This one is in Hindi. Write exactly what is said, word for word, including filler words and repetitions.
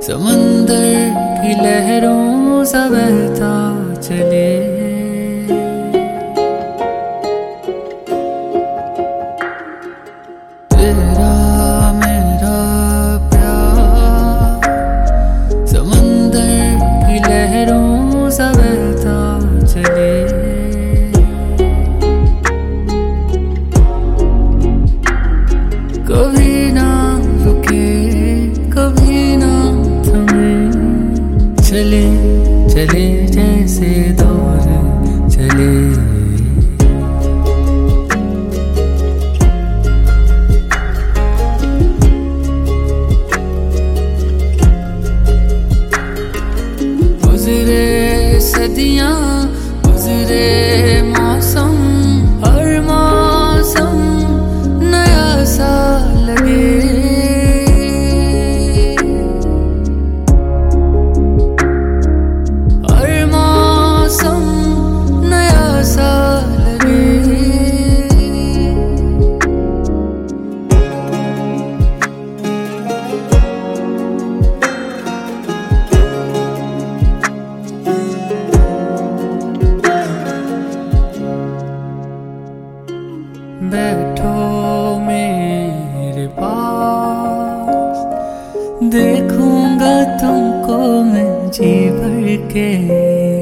समंदर की लहरों सा बहता चले। तेरा मेरा प्यार समंदर की लहरों सा बहता चले। कभी ना रुके कभी ना थमे, चले चले जैसे दौर चले। गुजरे सदियां गुजरे मौसम, हर मौसम नया सा लगे। हर मौसम नया सा लगे। बैठो मेरे पास, देखूंगा तुमको मैं जी भर के।